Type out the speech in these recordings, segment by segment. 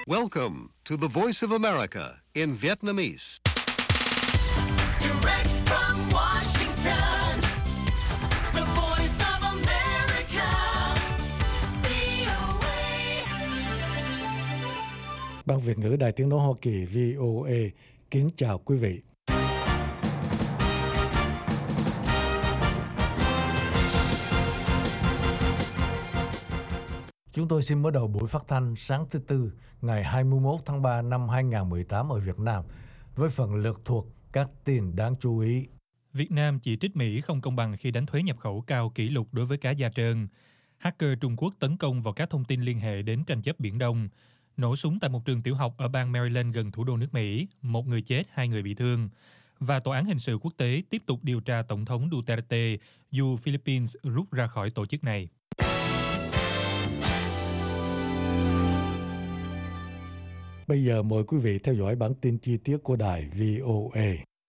Welcome to the Voice of America in Vietnamese. Direct from Washington, the Voice of America, VOA. Ban Việt ngữ Đài Tiếng nói Hoa Kỳ VOA kính chào quý vị. Chúng tôi xin mở đầu buổi phát thanh sáng thứ Tư, ngày 21 tháng 3 năm 2018 ở Việt Nam, với phần lược thuộc các tin đáng chú ý. Việt Nam chỉ trích Mỹ không công bằng khi đánh thuế nhập khẩu cao kỷ lục đối với cá da trơn. Hacker Trung Quốc tấn công vào các thông tin liên hệ đến tranh chấp Biển Đông. Nổ súng tại một trường tiểu học ở bang Maryland gần thủ đô nước Mỹ, 1 người chết, 2 người bị thương. Và Tòa án Hình sự Quốc tế tiếp tục điều tra Tổng thống Duterte dù Philippines rút ra khỏi tổ chức này. Bây giờ mời quý vị theo dõi bản tin chi tiết của đài VOA.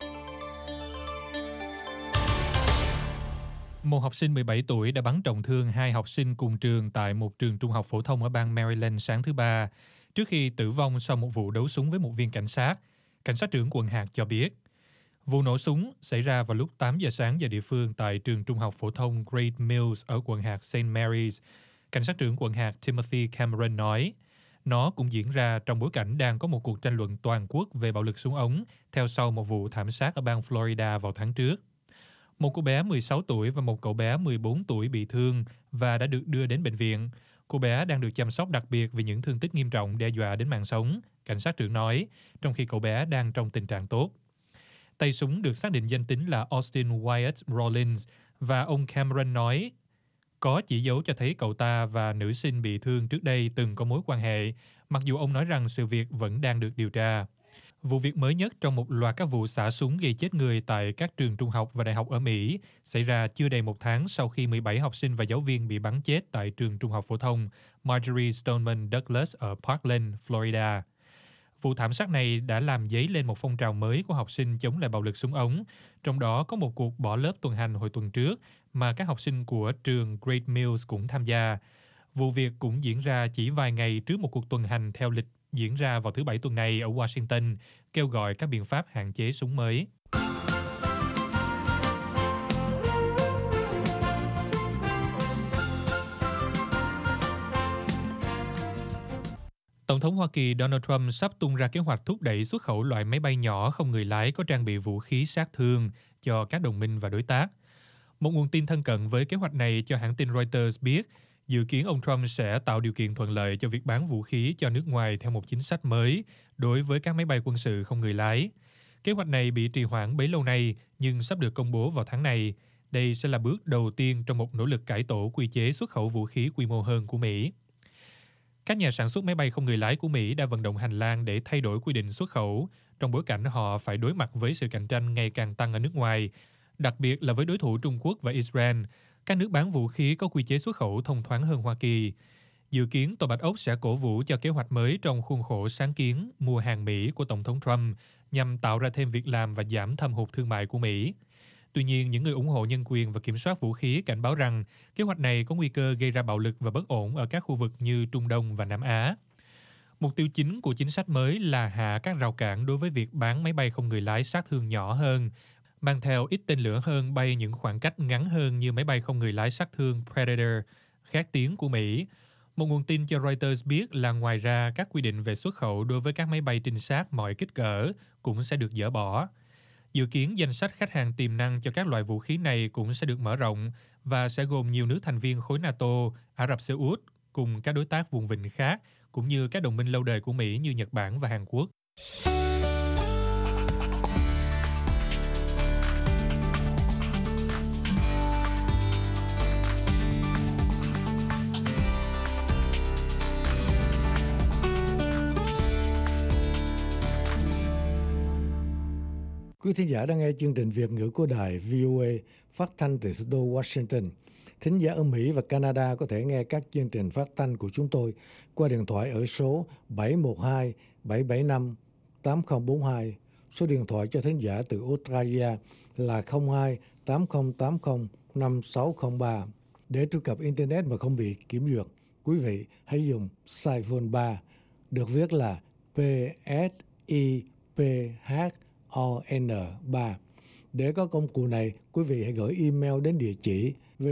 Một học sinh 17 tuổi đã bắn trọng thương 2 học sinh cùng trường tại một trường trung học phổ thông ở bang Maryland sáng thứ Ba, trước khi tử vong sau một vụ đấu súng với một viên cảnh sát, cảnh sát trưởng quận hạt cho biết. Vụ nổ súng xảy ra vào lúc 8 giờ sáng giờ địa phương tại trường trung học phổ thông Great Mills ở quận hạt St. Mary's. Cảnh sát trưởng quận hạt Timothy Cameron nói. Nó cũng diễn ra trong bối cảnh đang có một cuộc tranh luận toàn quốc về bạo lực súng ống theo sau một vụ thảm sát ở bang Florida vào tháng trước. Một cô bé 16 tuổi và một cậu bé 14 tuổi bị thương và đã được đưa đến bệnh viện. Cô bé đang được chăm sóc đặc biệt vì những thương tích nghiêm trọng đe dọa đến mạng sống, cảnh sát trưởng nói, trong khi cậu bé đang trong tình trạng tốt. Tay súng được xác định danh tính là Austin Wyatt Rollins và ông Cameron nói, có chỉ dấu cho thấy cậu ta và nữ sinh bị thương trước đây từng có mối quan hệ, mặc dù ông nói rằng sự việc vẫn đang được điều tra. Vụ việc mới nhất trong một loạt các vụ xả súng gây chết người tại các trường trung học và đại học ở Mỹ xảy ra chưa đầy một tháng sau khi 17 học sinh và giáo viên bị bắn chết tại trường trung học phổ thông Marjory Stoneman Douglas ở Parkland, Florida. Vụ thảm sát này đã làm dấy lên một phong trào mới của học sinh chống lại bạo lực súng ống, trong đó có một cuộc bỏ lớp tuần hành hồi tuần trước mà các học sinh của trường Great Mills cũng tham gia. Vụ việc cũng diễn ra chỉ vài ngày trước một cuộc tuần hành theo lịch diễn ra vào thứ Bảy tuần này ở Washington, kêu gọi các biện pháp hạn chế súng mới. Tổng thống Hoa Kỳ Donald Trump sắp tung ra kế hoạch thúc đẩy xuất khẩu loại máy bay nhỏ không người lái có trang bị vũ khí sát thương cho các đồng minh và đối tác. Một nguồn tin thân cận với kế hoạch này cho hãng tin Reuters biết, dự kiến ông Trump sẽ tạo điều kiện thuận lợi cho việc bán vũ khí cho nước ngoài theo một chính sách mới đối với các máy bay quân sự không người lái. Kế hoạch này bị trì hoãn bấy lâu nay nhưng sắp được công bố vào tháng này. Đây sẽ là bước đầu tiên trong một nỗ lực cải tổ quy chế xuất khẩu vũ khí quy mô hơn của Mỹ. Các nhà sản xuất máy bay không người lái của Mỹ đã vận động hành lang để thay đổi quy định xuất khẩu trong bối cảnh họ phải đối mặt với sự cạnh tranh ngày càng tăng ở nước ngoài, đặc biệt là với đối thủ Trung Quốc và Israel. Các nước bán vũ khí có quy chế xuất khẩu thông thoáng hơn Hoa Kỳ. Dự kiến Tòa Bạch Ốc sẽ cổ vũ cho kế hoạch mới trong khuôn khổ sáng kiến mua hàng Mỹ của Tổng thống Trump nhằm tạo ra thêm việc làm và giảm thâm hụt thương mại của Mỹ. Tuy nhiên, những người ủng hộ nhân quyền và kiểm soát vũ khí cảnh báo rằng kế hoạch này có nguy cơ gây ra bạo lực và bất ổn ở các khu vực như Trung Đông và Nam Á. Mục tiêu chính của chính sách mới là hạ các rào cản đối với việc bán máy bay không người lái sát thương nhỏ hơn, mang theo ít tên lửa hơn bay những khoảng cách ngắn hơn như máy bay không người lái sát thương Predator, khét tiếng của Mỹ. Một nguồn tin cho Reuters biết là ngoài ra các quy định về xuất khẩu đối với các máy bay trinh sát mọi kích cỡ cũng sẽ được dỡ bỏ. Dự kiến danh sách khách hàng tiềm năng cho các loại vũ khí này cũng sẽ được mở rộng và sẽ gồm nhiều nước thành viên khối NATO, Ả Rập Xê Út cùng các đối tác vùng vịnh khác, cũng như các đồng minh lâu đời của Mỹ như Nhật Bản và Hàn Quốc. Quý thính giả đang nghe chương trình Việt ngữ của đài VOA phát thanh từ thủ đô Washington. Thính giả ở Mỹ và Canada có thể nghe các chương trình phát thanh của chúng tôi qua điện thoại ở số 712-775-8042. Số điện thoại cho thính giả từ Australia là 02-8080-5603. Để truy cập Internet mà không bị kiểm duyệt, quý vị hãy dùng Saigon 3 được viết là PSIPHON3. Để có công cụ này, quý vị hãy gửi email đến địa chỉ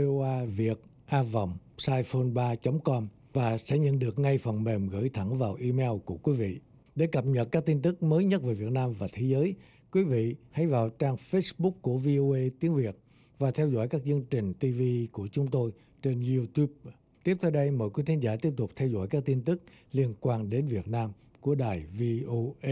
voaviet@saiphone3.com và sẽ nhận được ngay phần mềm gửi thẳng vào email của quý vị. Để cập nhật các tin tức mới nhất về Việt Nam và thế giới, quý vị hãy vào trang Facebook của VOA Tiếng Việt và theo dõi các chương trình TV của chúng tôi trên YouTube. Tiếp theo đây, mời quý thính giả tiếp tục theo dõi các tin tức liên quan đến Việt Nam của đài VOA.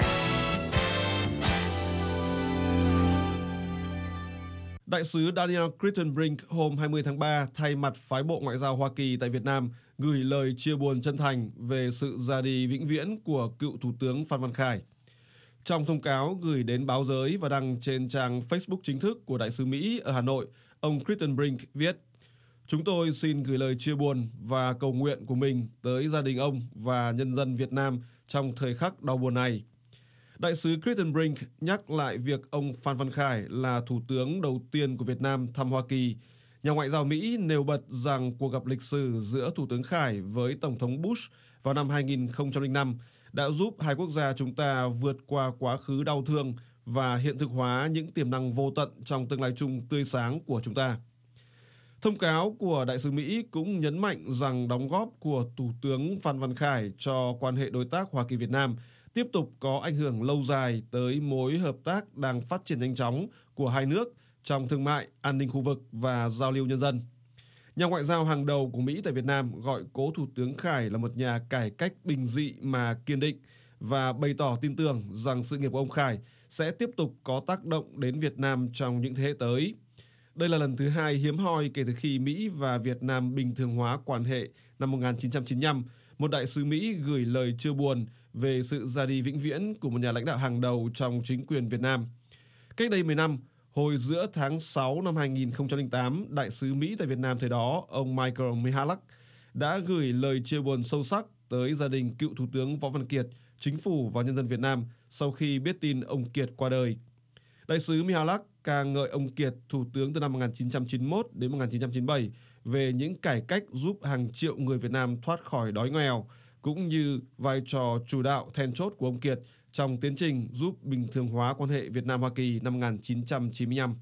Đại sứ Daniel Crittenbrink hôm 20 tháng 3 thay mặt phái bộ ngoại giao Hoa Kỳ tại Việt Nam gửi lời chia buồn chân thành về sự ra đi vĩnh viễn của cựu Thủ tướng Phan Văn Khải. Trong thông cáo gửi đến báo giới và đăng trên trang Facebook chính thức của Đại sứ Mỹ ở Hà Nội, ông Crittenbrink viết: "Chúng tôi xin gửi lời chia buồn và cầu nguyện của mình tới gia đình ông và nhân dân Việt Nam trong thời khắc đau buồn này." Đại sứ Crittenbrink nhắc lại việc ông Phan Văn Khải là thủ tướng đầu tiên của Việt Nam thăm Hoa Kỳ. Nhà ngoại giao Mỹ nêu bật rằng cuộc gặp lịch sử giữa Thủ tướng Khải với Tổng thống Bush vào năm 2005 đã giúp hai quốc gia chúng ta vượt qua quá khứ đau thương và hiện thực hóa những tiềm năng vô tận trong tương lai chung tươi sáng của chúng ta. Thông cáo của Đại sứ Mỹ cũng nhấn mạnh rằng đóng góp của Thủ tướng Phan Văn Khải cho quan hệ đối tác Hoa Kỳ-Việt Nam tiếp tục có ảnh hưởng lâu dài tới mối hợp tác đang phát triển nhanh chóng của hai nước trong thương mại, an ninh khu vực và giao lưu nhân dân. Nhà ngoại giao hàng đầu của Mỹ tại Việt Nam gọi cố Thủ tướng Khải là một nhà cải cách bình dị mà kiên định và bày tỏ tin tưởng rằng sự nghiệp của ông Khải sẽ tiếp tục có tác động đến Việt Nam trong những thế hệ tới. Đây là lần thứ hai hiếm hoi kể từ khi Mỹ và Việt Nam bình thường hóa quan hệ năm 1995, một đại sứ Mỹ gửi lời chia buồn về sự ra đi vĩnh viễn của một nhà lãnh đạo hàng đầu trong chính quyền Việt Nam. Cách đây 10 năm, hồi giữa tháng 6 năm 2008, đại sứ Mỹ tại Việt Nam thời đó, ông Michael Michalak, đã gửi lời chia buồn sâu sắc tới gia đình cựu Thủ tướng Võ Văn Kiệt, chính phủ và nhân dân Việt Nam sau khi biết tin ông Kiệt qua đời. Đại sứ Michalak ca ngợi ông Kiệt, thủ tướng từ năm 1991 đến 1997, về những cải cách giúp hàng triệu người Việt Nam thoát khỏi đói nghèo, cũng như vai trò chủ đạo then chốt của ông Kiệt trong tiến trình giúp bình thường hóa quan hệ Việt Nam-Hoa Kỳ năm 1995.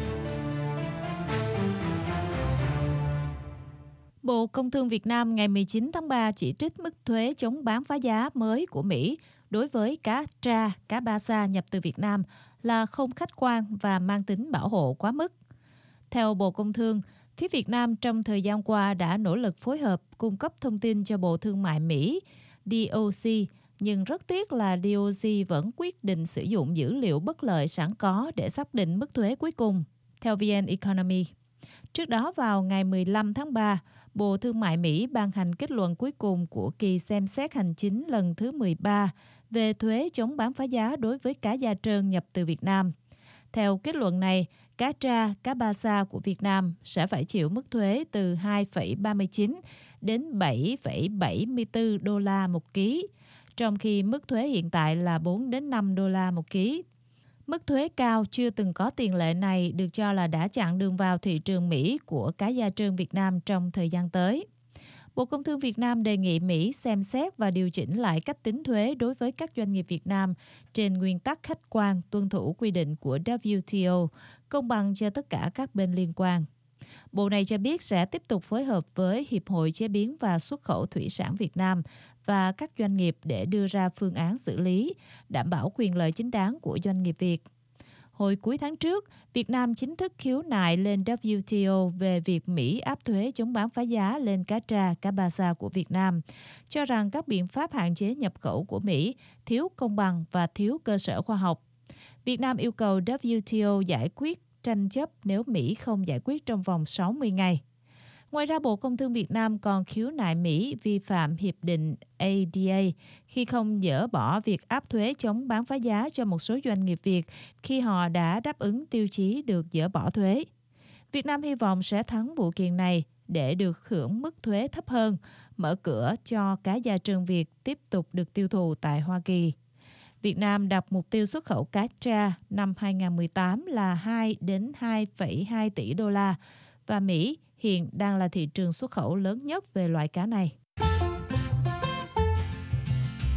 Bộ Công Thương Việt Nam ngày 19 tháng 3 chỉ trích mức thuế chống bán phá giá mới của Mỹ đối với cá tra, cá ba sa nhập từ Việt Nam là không khách quan và mang tính bảo hộ quá mức. Theo Bộ Công Thương, phía Việt Nam trong thời gian qua đã nỗ lực phối hợp cung cấp thông tin cho Bộ Thương mại Mỹ, DOC, nhưng rất tiếc là DOC vẫn quyết định sử dụng dữ liệu bất lợi sẵn có để xác định mức thuế cuối cùng, theo VN Economy. Trước đó vào ngày 15 tháng 3, Bộ Thương mại Mỹ ban hành kết luận cuối cùng của kỳ xem xét hành chính lần thứ 13 về thuế chống bán phá giá đối với cá da trơn nhập từ Việt Nam. Theo kết luận này, cá tra, cá ba sa của Việt Nam sẽ phải chịu mức thuế từ 2,39 đến 7,74 đô la một ký, trong khi mức thuế hiện tại là 4 đến 5 đô la một ký. Mức thuế cao chưa từng có tiền lệ này được cho là đã chặn đường vào thị trường Mỹ của cá da trơn Việt Nam trong thời gian tới. Bộ Công Thương Việt Nam đề nghị Mỹ xem xét và điều chỉnh lại cách tính thuế đối với các doanh nghiệp Việt Nam trên nguyên tắc khách quan, tuân thủ quy định của WTO, công bằng cho tất cả các bên liên quan. Bộ này cho biết sẽ tiếp tục phối hợp với Hiệp hội Chế biến và Xuất khẩu Thủy sản Việt Nam và các doanh nghiệp để đưa ra phương án xử lý, đảm bảo quyền lợi chính đáng của doanh nghiệp Việt. Hồi cuối tháng trước, Việt Nam chính thức khiếu nại lên WTO về việc Mỹ áp thuế chống bán phá giá lên cá tra, cá ba sa của Việt Nam, cho rằng các biện pháp hạn chế nhập khẩu của Mỹ thiếu công bằng và thiếu cơ sở khoa học. Việt Nam yêu cầu WTO giải quyết tranh chấp nếu Mỹ không giải quyết trong vòng 60 ngày. Ngoài ra, Bộ Công Thương Việt Nam còn khiếu nại Mỹ vi phạm Hiệp định ADA khi không dỡ bỏ việc áp thuế chống bán phá giá cho một số doanh nghiệp Việt khi họ đã đáp ứng tiêu chí được dỡ bỏ thuế. Việt Nam hy vọng sẽ thắng vụ kiện này để được hưởng mức thuế thấp hơn, mở cửa cho cá da trơn Việt tiếp tục được tiêu thụ tại Hoa Kỳ. Việt Nam đặt mục tiêu xuất khẩu cá tra năm 2018 là 2 đến 2,2 tỷ đô la và Mỹ hiện đang là thị trường xuất khẩu lớn nhất về loại cá này.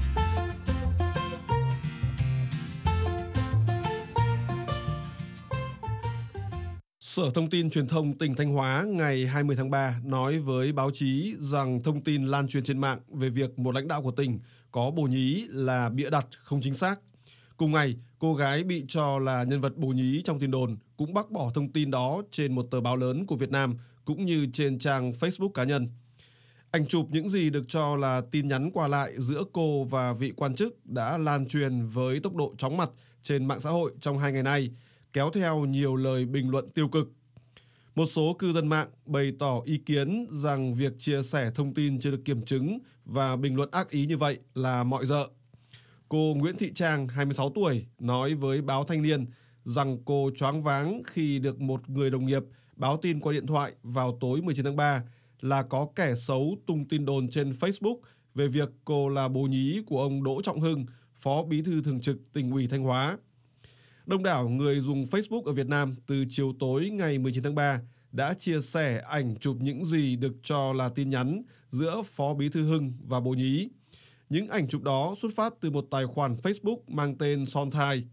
Sở Thông tin Truyền thông tỉnh Thanh Hóa ngày 20 tháng 3 nói với báo chí rằng thông tin lan truyền trên mạng về việc một lãnh đạo của tỉnh có bồ nhí là bịa đặt, không chính xác. Cùng ngày, cô gái bị cho là nhân vật bồ nhí trong tin đồn cũng bác bỏ thông tin đó trên một tờ báo lớn của Việt Nam cũng như trên trang Facebook cá nhân. Ảnh chụp những gì được cho là tin nhắn qua lại giữa cô và vị quan chức đã lan truyền với tốc độ chóng mặt trên mạng xã hội trong 2 ngày nay, kéo theo nhiều lời bình luận tiêu cực. Một số cư dân mạng bày tỏ ý kiến rằng việc chia sẻ thông tin chưa được kiểm chứng và bình luận ác ý như vậy là mọi rợ. Cô Nguyễn Thị Trang, 26 tuổi, nói với báo Thanh niên rằng cô choáng váng khi được một người đồng nghiệp báo tin qua điện thoại vào tối 19 tháng 3 là có kẻ xấu tung tin đồn trên Facebook về việc cô là bồ nhí của ông Đỗ Trọng Hưng, Phó Bí thư Thường trực Tỉnh ủy Thanh Hóa. Đông đảo người dùng Facebook ở Việt Nam từ chiều tối ngày 19 tháng 3 đã chia sẻ ảnh chụp những gì được cho là tin nhắn giữa Phó Bí thư Hưng và bồ nhí. Những ảnh chụp đó xuất phát từ một tài khoản Facebook mang tên Sonthai.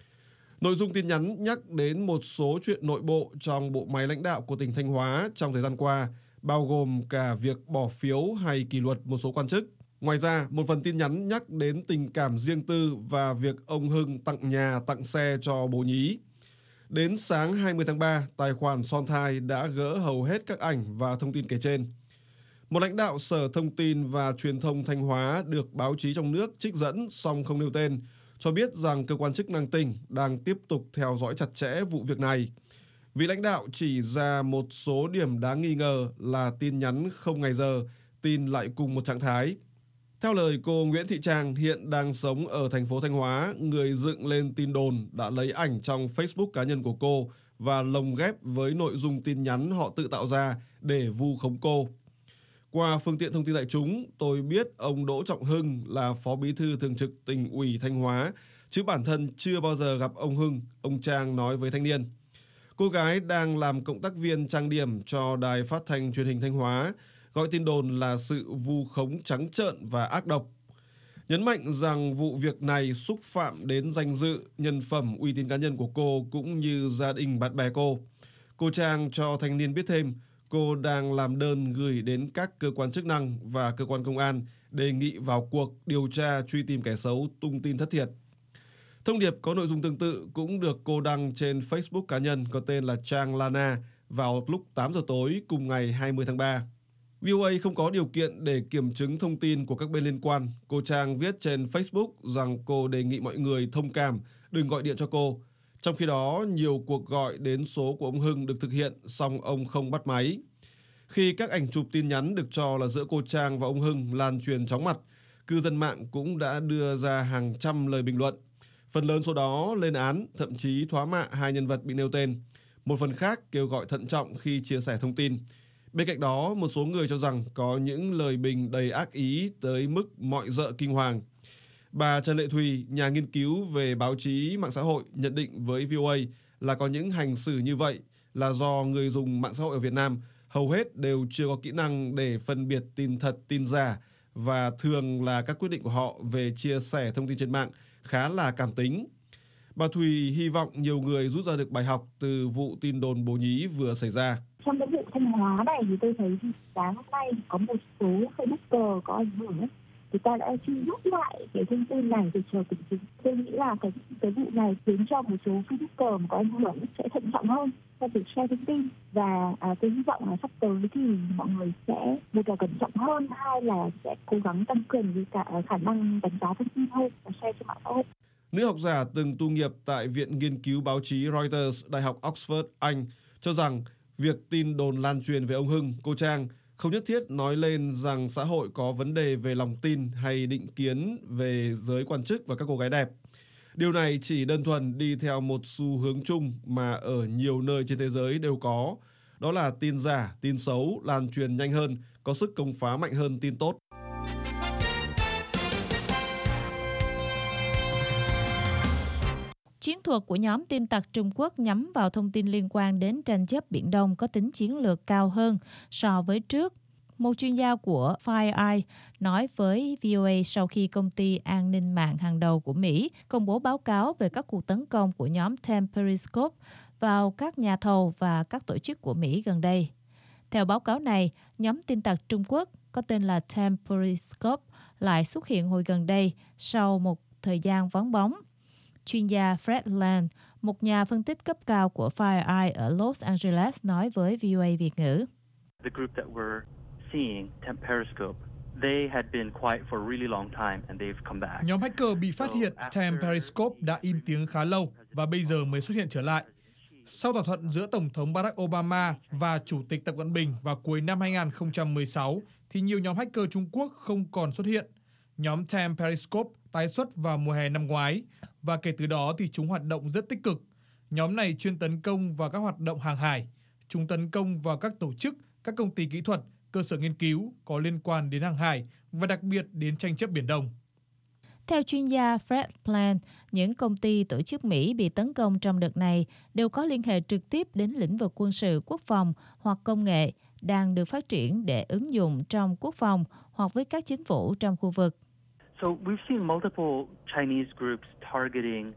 Nội dung tin nhắn nhắc đến một số chuyện nội bộ trong bộ máy lãnh đạo của tỉnh Thanh Hóa trong thời gian qua, bao gồm cả việc bỏ phiếu hay kỷ luật một số quan chức. Ngoài ra, một phần tin nhắn nhắc đến tình cảm riêng tư và việc ông Hưng tặng nhà, tặng xe cho bồ nhí. Đến sáng 20 tháng 3, tài khoản Sonthai đã gỡ hầu hết các ảnh và thông tin kể trên. Một lãnh đạo Sở Thông tin và Truyền thông Thanh Hóa được báo chí trong nước trích dẫn song không nêu tên, cho biết rằng cơ quan chức năng tỉnh đang tiếp tục theo dõi chặt chẽ vụ việc này. Vị lãnh đạo chỉ ra một số điểm đáng nghi ngờ là tin nhắn không ngày giờ, tin lại cùng một trạng thái. Theo lời cô Nguyễn Thị Trang, hiện đang sống ở thành phố Thanh Hóa, người dựng lên tin đồn đã lấy ảnh trong Facebook cá nhân của cô và lồng ghép với nội dung tin nhắn họ tự tạo ra để vu khống cô. Qua phương tiện thông tin đại chúng, tôi biết ông Đỗ Trọng Hưng là Phó Bí thư Thường trực Tỉnh ủy Thanh Hóa, chứ bản thân chưa bao giờ gặp ông Hưng, ông Trang nói với Thanh niên. Cô gái đang làm cộng tác viên trang điểm cho Đài Phát thanh Truyền hình Thanh Hóa, gọi tin đồn là sự vu khống trắng trợn và ác độc. Nhấn mạnh rằng vụ việc này xúc phạm đến danh dự, nhân phẩm, uy tín cá nhân của cô cũng như gia đình bạn bè cô. Cô Trang cho thanh niên biết thêm, cô đang làm đơn gửi đến các cơ quan chức năng và cơ quan công an đề nghị vào cuộc điều tra truy tìm kẻ xấu tung tin thất thiệt. Thông điệp có nội dung tương tự cũng được cô đăng trên Facebook cá nhân có tên là Trang Lana vào lúc 8 giờ tối cùng ngày 20 tháng 3. VOA không có điều kiện để kiểm chứng thông tin của các bên liên quan. Cô Trang viết trên Facebook rằng cô đề nghị mọi người thông cảm, đừng gọi điện cho cô. Trong khi đó, nhiều cuộc gọi đến số của ông Hưng được thực hiện, song ông không bắt máy. Khi các ảnh chụp tin nhắn được cho là giữa cô Trang và ông Hưng lan truyền chóng mặt, cư dân mạng cũng đã đưa ra hàng trăm lời bình luận. Phần lớn số đó lên án, thậm chí thóa mạ hai nhân vật bị nêu tên. Một phần khác kêu gọi thận trọng khi chia sẻ thông tin. Bên cạnh đó, một số người cho rằng có những lời bình đầy ác ý tới mức mọi rợ kinh hoàng. Bà Trần Lệ Thùy, nhà nghiên cứu về báo chí mạng xã hội, nhận định với VOA là có những hành xử như vậy là do người dùng mạng xã hội ở Việt Nam hầu hết đều chưa có kỹ năng để phân biệt tin thật, tin giả và thường là các quyết định của họ về chia sẻ thông tin trên mạng khá là cảm tính. Bà Thùy hy vọng nhiều người rút ra được bài học từ vụ tin đồn bồ nhí vừa xảy ra. Trong cái vụ Thanh Hóa này thì tôi thấy sáng hôm nay có một số Facebooker có ảnh hưởng ấy, thì ta đã truy rút lại cái thông tin này để chờ kiểm chứng. Tôi nghĩ là cái vụ này khiến cho một số Facebooker mà có ảnh hưởng sẽ thận trọng hơn trong việc share thông tin, và tôi hy vọng là sắp tới thì mọi người sẽ một là cẩn trọng hơn, hai là sẽ cố gắng tăng cường với cả khả năng đánh giá thông tin hơn và share trên mạng xã hội. Nữ học giả từng tu nghiệp tại Viện Nghiên cứu Báo chí Reuters, Đại học Oxford, Anh, cho rằng việc tin đồn lan truyền về ông Hưng, cô Trang không nhất thiết nói lên rằng xã hội có vấn đề về lòng tin hay định kiến về giới quan chức và các cô gái đẹp. Điều này chỉ đơn thuần đi theo một xu hướng chung mà ở nhiều nơi trên thế giới đều có, đó là tin giả, tin xấu lan truyền nhanh hơn, có sức công phá mạnh hơn tin tốt. Chiến thuật của nhóm tin tặc Trung Quốc nhắm vào thông tin liên quan đến tranh chấp Biển Đông có tính chiến lược cao hơn so với trước. Một chuyên gia của FireEye nói với VOA sau khi công ty an ninh mạng hàng đầu của Mỹ công bố báo cáo về các cuộc tấn công của nhóm Temperiscope vào các nhà thầu và các tổ chức của Mỹ gần đây. Theo báo cáo này, nhóm tin tặc Trung Quốc có tên là Time Periscope lại xuất hiện hồi gần đây sau một thời gian vắng bóng. Chuyên gia Fred Land, một nhà phân tích cấp cao của FireEye ở Los Angeles, nói với VOA Việt ngữ. The group that we're seeing, Temp Periscope, they had been quiet for a really long time and they've come back. Nhóm hacker bị phát hiện Temp Periscope đã im tiếng khá lâu và bây giờ mới xuất hiện trở lại. Sau thỏa thuận giữa Tổng thống Barack Obama và Chủ tịch Tập Cận Bình vào cuối năm 2016, thì nhiều nhóm hacker Trung Quốc không còn xuất hiện. Nhóm Temp Periscope tái xuất vào mùa hè năm ngoái và kể từ đó thì chúng hoạt động rất tích cực. Nhóm này chuyên tấn công vào các hoạt động hàng hải. Chúng tấn công vào các tổ chức, các công ty kỹ thuật, cơ sở nghiên cứu có liên quan đến hàng hải và đặc biệt đến tranh chấp Biển Đông. Theo chuyên gia Fred Plan, những công ty tổ chức Mỹ bị tấn công trong đợt này đều có liên hệ trực tiếp đến lĩnh vực quân sự, quốc phòng hoặc công nghệ đang được phát triển để ứng dụng trong quốc phòng hoặc với các chính phủ trong khu vực. So we've seen multiple Chinese groups targeting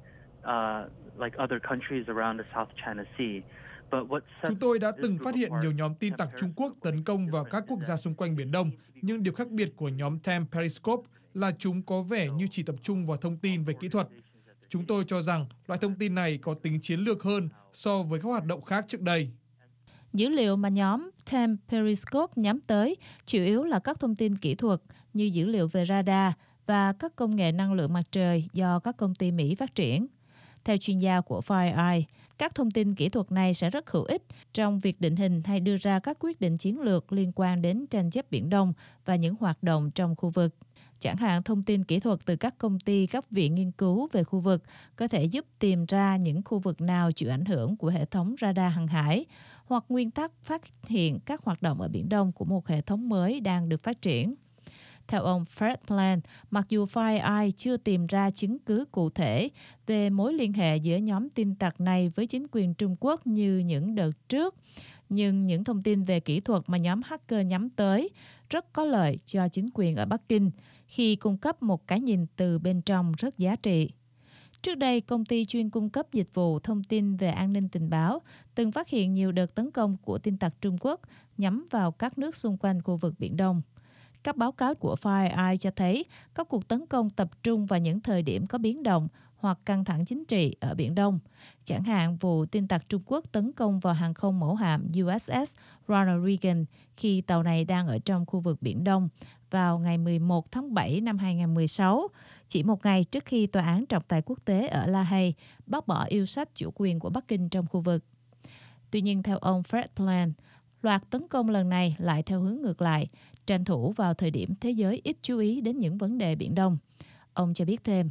like other countries around the South China Sea. Chúng tôi đã từng phát hiện nhiều nhóm tin tặc Trung Quốc tấn công vào các quốc gia xung quanh Biển Đông, nhưng điều khác biệt của nhóm Temp Periscope là chúng có vẻ như chỉ tập trung vào thông tin về kỹ thuật. Chúng tôi cho rằng loại thông tin này có tính chiến lược hơn so với các hoạt động khác trước đây. Dữ liệu mà nhóm Temp Periscope nhắm tới chủ yếu là các thông tin kỹ thuật như dữ liệu về radar và các công nghệ năng lượng mặt trời do các công ty Mỹ phát triển. Theo chuyên gia của FireEye, các thông tin kỹ thuật này sẽ rất hữu ích trong việc định hình hay đưa ra các quyết định chiến lược liên quan đến tranh chấp Biển Đông và những hoạt động trong khu vực. Chẳng hạn thông tin kỹ thuật từ các công ty, các viện nghiên cứu về khu vực có thể giúp tìm ra những khu vực nào chịu ảnh hưởng của hệ thống radar hàng hải hoặc nguyên tắc phát hiện các hoạt động ở Biển Đông của một hệ thống mới đang được phát triển. Theo ông Fred Plan, mặc dù FireEye chưa tìm ra chứng cứ cụ thể về mối liên hệ giữa nhóm tin tặc này với chính quyền Trung Quốc như những đợt trước, nhưng những thông tin về kỹ thuật mà nhóm hacker nhắm tới rất có lợi cho chính quyền ở Bắc Kinh khi cung cấp một cái nhìn từ bên trong rất giá trị. Trước đây, công ty chuyên cung cấp dịch vụ thông tin về an ninh tình báo từng phát hiện nhiều đợt tấn công của tin tặc Trung Quốc nhắm vào các nước xung quanh khu vực Biển Đông. Các báo cáo của FireEye cho thấy các cuộc tấn công tập trung vào những thời điểm có biến động hoặc căng thẳng chính trị ở Biển Đông. Chẳng hạn vụ tin tặc Trung Quốc tấn công vào hàng không mẫu hạm USS Ronald Reagan khi tàu này đang ở trong khu vực Biển Đông vào ngày 11 tháng 7 năm 2016, chỉ một ngày trước khi Tòa án trọng tài quốc tế ở La Hay bác bỏ yêu sách chủ quyền của Bắc Kinh trong khu vực. Tuy nhiên, theo ông Fred Plan, loạt tấn công lần này lại theo hướng ngược lại, tranh thủ vào thời điểm thế giới ít chú ý đến những vấn đề Biển Đông. Ông cho biết thêm.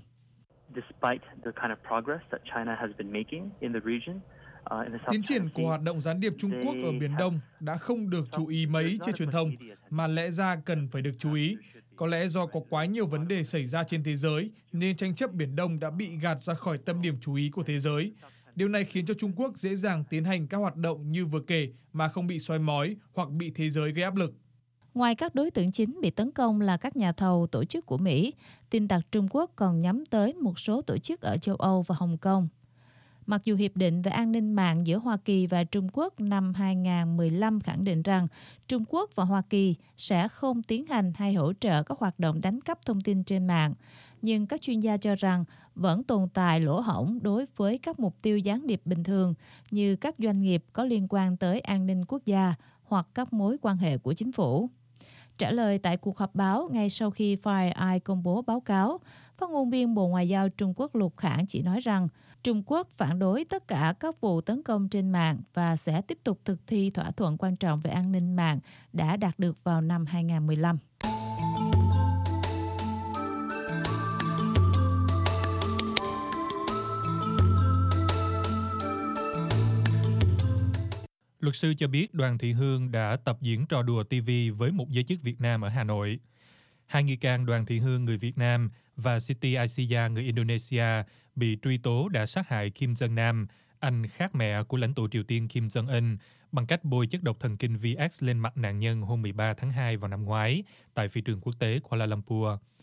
Tiến triển của hoạt động gián điệp Trung Quốc ở Biển Đông đã không được chú ý mấy trên truyền thông, mà lẽ ra cần phải được chú ý. Có lẽ do có quá nhiều vấn đề xảy ra trên thế giới, nên tranh chấp Biển Đông đã bị gạt ra khỏi tâm điểm chú ý của thế giới. Điều này khiến cho Trung Quốc dễ dàng tiến hành các hoạt động như vừa kể mà không bị soi mói hoặc bị thế giới gây áp lực. Ngoài các đối tượng chính bị tấn công là các nhà thầu, tổ chức của Mỹ, tin tặc Trung Quốc còn nhắm tới một số tổ chức ở châu Âu và Hồng Kông. Mặc dù Hiệp định về an ninh mạng giữa Hoa Kỳ và Trung Quốc năm 2015 khẳng định rằng Trung Quốc và Hoa Kỳ sẽ không tiến hành hay hỗ trợ các hoạt động đánh cắp thông tin trên mạng, nhưng các chuyên gia cho rằng vẫn tồn tại lỗ hổng đối với các mục tiêu gián điệp bình thường như các doanh nghiệp có liên quan tới an ninh quốc gia hoặc các mối quan hệ của chính phủ. Trả lời tại cuộc họp báo ngay sau khi FireEye công bố báo cáo, phát ngôn viên Bộ Ngoại giao Trung Quốc Lục Khảng chỉ nói rằng Trung Quốc phản đối tất cả các vụ tấn công trên mạng và sẽ tiếp tục thực thi thỏa thuận quan trọng về an ninh mạng đã đạt được vào năm 2015. Luật sư cho biết Đoàn Thị Hương đã tập diễn trò đùa TV với một giới chức Việt Nam ở Hà Nội. Hai nghi can Đoàn Thị Hương người Việt Nam và Siti Aisyah người Indonesia bị truy tố đã sát hại Kim Jong Nam, anh khác mẹ của lãnh tụ Triều Tiên Kim Jong Un, bằng cách bôi chất độc thần kinh VX lên mặt nạn nhân hôm 13 tháng 2 vào năm ngoái tại phi trường quốc tế Kuala Lumpur.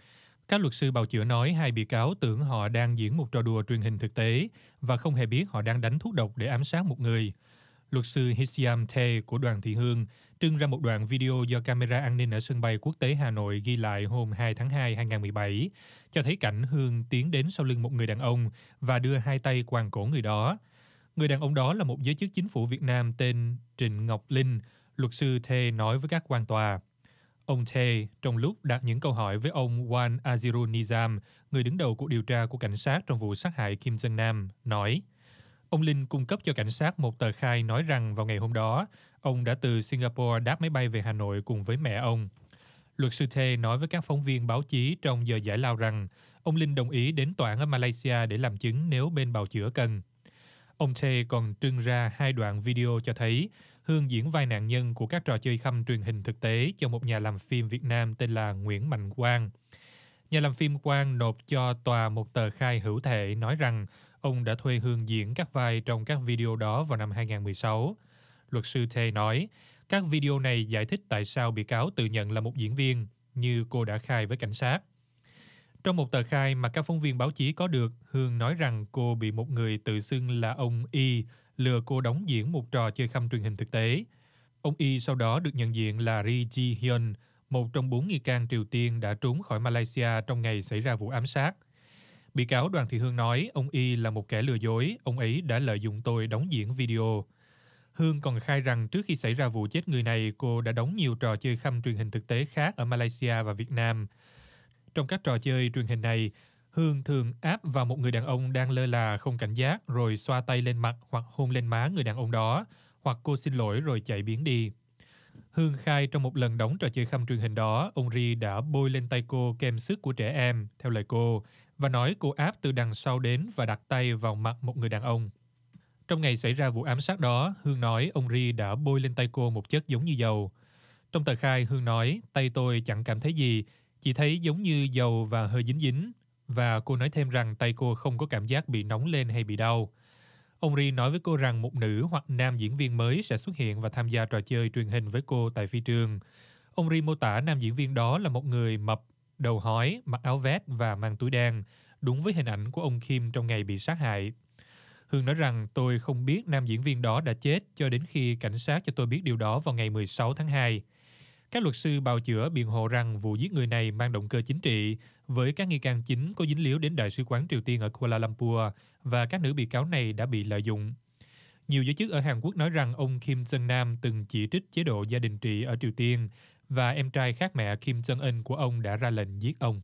Các luật sư bào chữa nói hai bị cáo tưởng họ đang diễn một trò đùa truyền hình thực tế và không hề biết họ đang đánh thuốc độc để ám sát một người. Luật sư Hisiam Thê của Đoàn Thị Hương trưng ra một đoạn video do camera an ninh ở sân bay quốc tế Hà Nội ghi lại hôm 2 tháng 2, 2017, cho thấy cảnh Hương tiến đến sau lưng một người đàn ông và đưa hai tay quàng cổ người đó. Người đàn ông đó là một giới chức chính phủ Việt Nam tên Trịnh Ngọc Linh, luật sư Thê nói với các quan tòa. Ông Thê, trong lúc đặt những câu hỏi với ông Wan Azirul Nizam, người đứng đầu cuộc điều tra của cảnh sát trong vụ sát hại Kim Jong Nam, nói, ông Linh cung cấp cho cảnh sát một tờ khai nói rằng vào ngày hôm đó, ông đã từ Singapore đáp máy bay về Hà Nội cùng với mẹ ông. Luật sư Thê nói với các phóng viên báo chí trong giờ giải lao rằng ông Linh đồng ý đến tòa án ở Malaysia để làm chứng nếu bên bào chữa cần. Ông Thê còn trưng ra hai đoạn video cho thấy Hương diễn vai nạn nhân của các trò chơi khăm truyền hình thực tế cho một nhà làm phim Việt Nam tên là Nguyễn Mạnh Quang. Nhà làm phim Quang nộp cho tòa một tờ khai hữu thể nói rằng ông đã thuê Hương diễn các vai trong các video đó vào năm 2016. Luật sư Thê nói, các video này giải thích tại sao bị cáo tự nhận là một diễn viên, như cô đã khai với cảnh sát. Trong một tờ khai mà các phóng viên báo chí có được, Hương nói rằng cô bị một người tự xưng là ông Y lừa cô đóng diễn một trò chơi khăm truyền hình thực tế. Ông Y sau đó được nhận diện là Ri Ji Hyun, một trong 4 nghi can Triều Tiên đã trốn khỏi Malaysia trong ngày xảy ra vụ ám sát. Bị cáo Đoàn Thị Hương nói ông Y là một kẻ lừa dối, ông ấy đã lợi dụng tôi đóng diễn video. Hương còn khai rằng trước khi xảy ra vụ chết người này, cô đã đóng nhiều trò chơi khăm truyền hình thực tế khác ở Malaysia và Việt Nam. Trong các trò chơi truyền hình này, Hương thường áp vào một người đàn ông đang lơ là không cảnh giác rồi xoa tay lên mặt hoặc hôn lên má người đàn ông đó, hoặc cô xin lỗi rồi chạy biến đi. Hương khai trong một lần đóng trò chơi khăm truyền hình đó, ông Ri đã bôi lên tay cô kem sức của trẻ em, theo lời cô, và nói cô áp từ đằng sau đến và đặt tay vào mặt một người đàn ông. Trong ngày xảy ra vụ ám sát đó, Hương nói ông Ri đã bôi lên tay cô một chất giống như dầu. Trong tờ khai, Hương nói tay tôi chẳng cảm thấy gì, chỉ thấy giống như dầu và hơi dính dính. Và cô nói thêm rằng tay cô không có cảm giác bị nóng lên hay bị đau. Ông Ri nói với cô rằng một nữ hoặc nam diễn viên mới sẽ xuất hiện và tham gia trò chơi truyền hình với cô tại phi trường. Ông Ri mô tả nam diễn viên đó là một người mập, đầu hói, mặc áo vest và mang túi đen, đúng với hình ảnh của ông Kim trong ngày bị sát hại. Hương nói rằng tôi không biết nam diễn viên đó đã chết cho đến khi cảnh sát cho tôi biết điều đó vào ngày 16 tháng 2. Các luật sư bào chữa biện hộ rằng vụ giết người này mang động cơ chính trị, với các nghi can chính có dính líu đến Đại sứ quán Triều Tiên ở Kuala Lumpur và các nữ bị cáo này đã bị lợi dụng. Nhiều giới chức ở Hàn Quốc nói rằng ông Kim Jong Nam từng chỉ trích chế độ gia đình trị ở Triều Tiên và em trai khác mẹ Kim Jong Un của ông đã ra lệnh giết ông.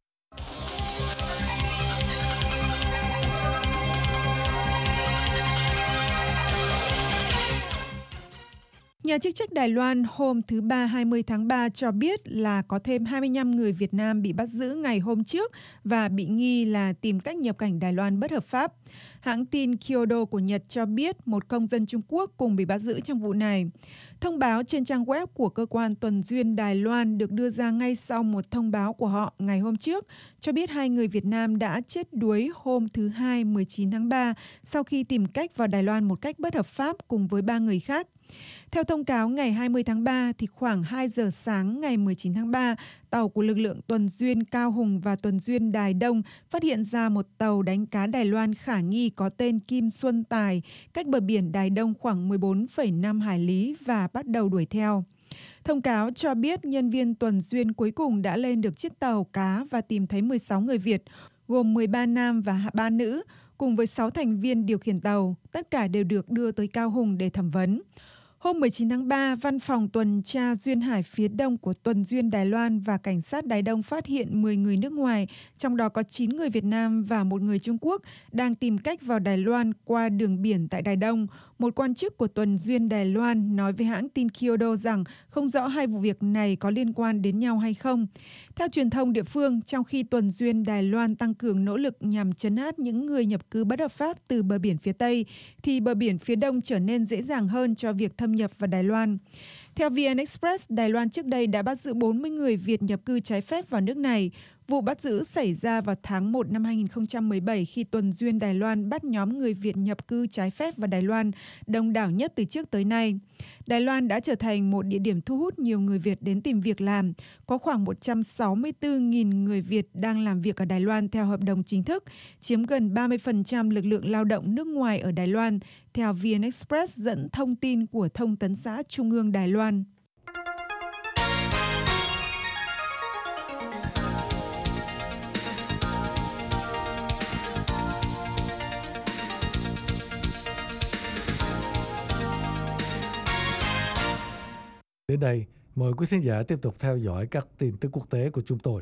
Nhà chức trách Đài Loan hôm thứ Ba 20 tháng 3 cho biết là có thêm 25 người Việt Nam bị bắt giữ ngày hôm trước và bị nghi là tìm cách nhập cảnh Đài Loan bất hợp pháp. Hãng tin Kyodo của Nhật cho biết một công dân Trung Quốc cùng bị bắt giữ trong vụ này. Thông báo trên trang web của cơ quan tuần duyên Đài Loan được đưa ra ngay sau một thông báo của họ ngày hôm trước, cho biết 2 người Việt Nam đã chết đuối hôm thứ Hai 19 tháng 3 sau khi tìm cách vào Đài Loan một cách bất hợp pháp cùng với 3 người khác. Theo thông cáo ngày 20 tháng 3, thì khoảng 2 giờ sáng ngày 19 tháng 3, tàu của lực lượng tuần duyên Cao Hùng và tuần duyên Đài Đông phát hiện ra một tàu đánh cá Đài Loan khả nghi có tên Kim Xuân Tài, cách bờ biển Đài Đông khoảng 14,5 hải lý và bắt đầu đuổi theo. Thông cáo cho biết nhân viên tuần duyên cuối cùng đã lên được chiếc tàu cá và tìm thấy 16 người Việt, gồm 13 nam và 3 nữ, cùng với 6 thành viên điều khiển tàu. Tất cả đều được đưa tới Cao Hùng để thẩm vấn. Hôm 19 tháng 3, Văn phòng tuần tra duyên hải phía đông của tuần duyên Đài Loan và cảnh sát Đài Đông phát hiện 10 người nước ngoài, trong đó có 9 người Việt Nam và 1 người Trung Quốc, đang tìm cách vào Đài Loan qua đường biển tại Đài Đông. Một quan chức của tuần duyên Đài Loan nói với hãng tin Kyodo rằng không rõ hai vụ việc này có liên quan đến nhau hay không. Theo truyền thông địa phương, trong khi tuần duyên Đài Loan tăng cường nỗ lực nhằm trấn áp những người nhập cư bất hợp pháp từ bờ biển phía Tây, thì bờ biển phía Đông trở nên dễ dàng hơn cho việc thâm nhập vào Đài Loan. Theo VN Express, Đài Loan trước đây đã bắt giữ 40 người Việt nhập cư trái phép vào nước này, Vụ bắt giữ xảy ra vào tháng 1 năm 2017 khi tuần duyên Đài Loan bắt nhóm người Việt nhập cư trái phép vào Đài Loan, đông đảo nhất từ trước tới nay. Đài Loan đã trở thành một địa điểm thu hút nhiều người Việt đến tìm việc làm. Có khoảng 164.000 người Việt đang làm việc ở Đài Loan theo hợp đồng chính thức, chiếm gần 30% lực lượng lao động nước ngoài ở Đài Loan, theo VN Express dẫn thông tin của Thông tấn xã Trung ương Đài Loan. Đến đây, mời quý khán giả tiếp tục theo dõi các tin tức quốc tế của chúng tôi.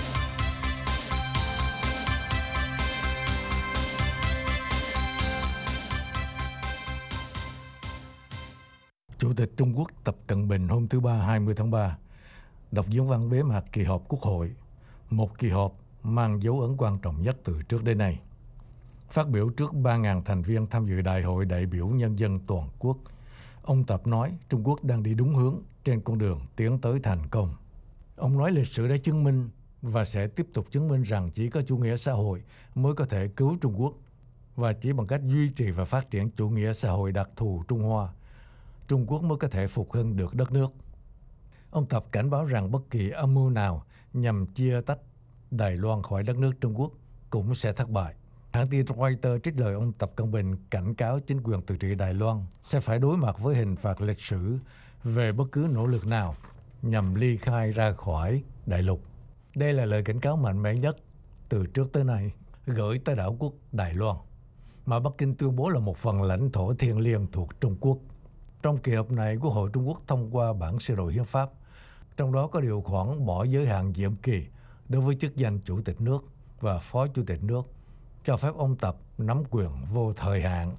Chủ tịch Trung Quốc Tập Cận Bình hôm thứ Ba 20 tháng 3 đọc diễn văn bế mạc kỳ họp Quốc hội, một kỳ họp mang dấu ấn quan trọng nhất từ trước đến nay. Phát biểu trước 3.000 thành viên tham dự Đại hội đại biểu nhân dân toàn quốc, ông Tập nói Trung Quốc đang đi đúng hướng trên con đường tiến tới thành công. Ông nói lịch sử đã chứng minh và sẽ tiếp tục chứng minh rằng chỉ có chủ nghĩa xã hội mới có thể cứu Trung Quốc, và chỉ bằng cách duy trì và phát triển chủ nghĩa xã hội đặc thù Trung Hoa, Trung Quốc mới có thể phục hưng được đất nước. Ông Tập cảnh báo rằng bất kỳ âm mưu nào nhằm chia tách Đài Loan khỏi đất nước Trung Quốc cũng sẽ thất bại. Hãng tin Reuters trích lời ông Tập Cận Bình cảnh cáo chính quyền tự trị Đài Loan sẽ phải đối mặt với hình phạt lịch sử về bất cứ nỗ lực nào nhằm ly khai ra khỏi đại lục. Đây là lời cảnh cáo mạnh mẽ nhất từ trước tới nay gửi tới đảo quốc Đài Loan, mà Bắc Kinh tuyên bố là một phần lãnh thổ thiêng liêng thuộc Trung Quốc. Trong kỳ họp này, Quốc hội Trung Quốc thông qua bản sửa đổi hiến pháp, trong đó có điều khoản bỏ giới hạn nhiệm kỳ đối với chức danh chủ tịch nước và phó chủ tịch nước, cho phép ông Tập nắm quyền vô thời hạn.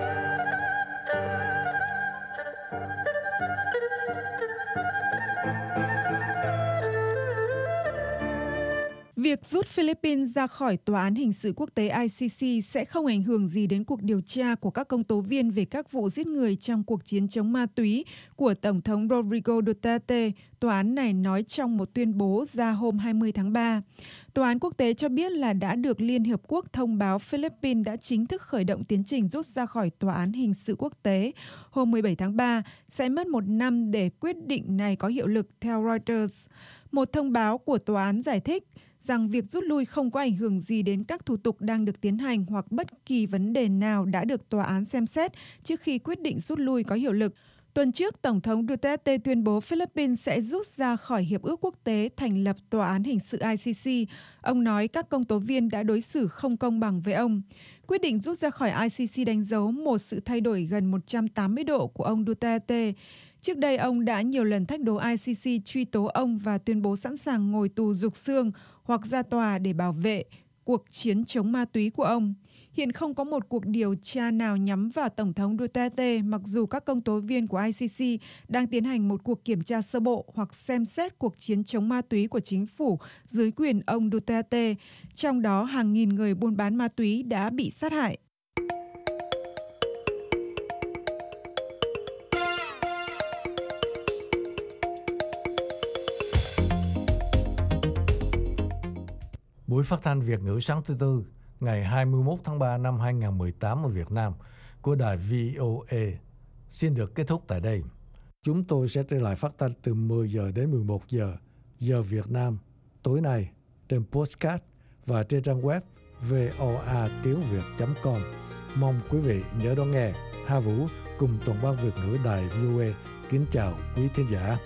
Việc rút Philippines ra khỏi Tòa án Hình sự Quốc tế ICC sẽ không ảnh hưởng gì đến cuộc điều tra của các công tố viên về các vụ giết người trong cuộc chiến chống ma túy của Tổng thống Rodrigo Duterte, tòa án này nói trong một tuyên bố ra hôm 20 tháng 3. Tòa án quốc tế cho biết là đã được Liên Hiệp Quốc thông báo Philippines đã chính thức khởi động tiến trình rút ra khỏi Tòa án Hình sự Quốc tế. Hôm 17 tháng 3, sẽ mất 1 năm để quyết định này có hiệu lực, theo Reuters. Một thông báo của tòa án giải thích rằng việc rút lui không có ảnh hưởng gì đến các thủ tục đang được tiến hành hoặc bất kỳ vấn đề nào đã được tòa án xem xét trước khi quyết định rút lui có hiệu lực. Tuần trước, Tổng thống Duterte tuyên bố Philippines sẽ rút ra khỏi Hiệp ước Quốc tế thành lập Tòa án Hình sự ICC. Ông nói các công tố viên đã đối xử không công bằng với ông. Quyết định rút ra khỏi ICC đánh dấu một sự thay đổi gần 180 độ của ông Duterte. Trước đây, ông đã nhiều lần thách đố ICC truy tố ông và tuyên bố sẵn sàng ngồi tù rục xương hoặc ra tòa để bảo vệ cuộc chiến chống ma túy của ông. Hiện không có một cuộc điều tra nào nhắm vào Tổng thống Duterte, mặc dù các công tố viên của ICC đang tiến hành một cuộc kiểm tra sơ bộ hoặc xem xét cuộc chiến chống ma túy của chính phủ dưới quyền ông Duterte. Trong đó, hàng nghìn người buôn bán ma túy đã bị sát hại. Buổi phát thanh Việt ngữ sáng thứ Tư, ngày 21 tháng 3 năm 2018 ở Việt Nam của đài VOA xin được kết thúc tại đây. Chúng tôi sẽ trở lại phát thanh từ 10 giờ đến 11 giờ, giờ Việt Nam, tối nay trên podcast và trên trang web voatiếngviet.com. Mong quý vị nhớ đón nghe. Hà Vũ cùng toàn ban Việt ngữ đài VOA kính chào quý thính giả.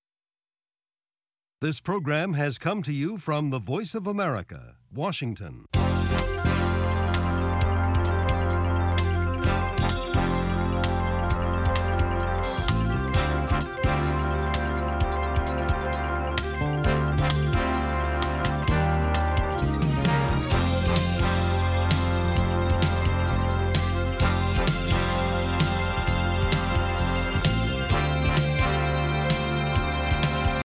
This program has come to you from the Voice of America, Washington.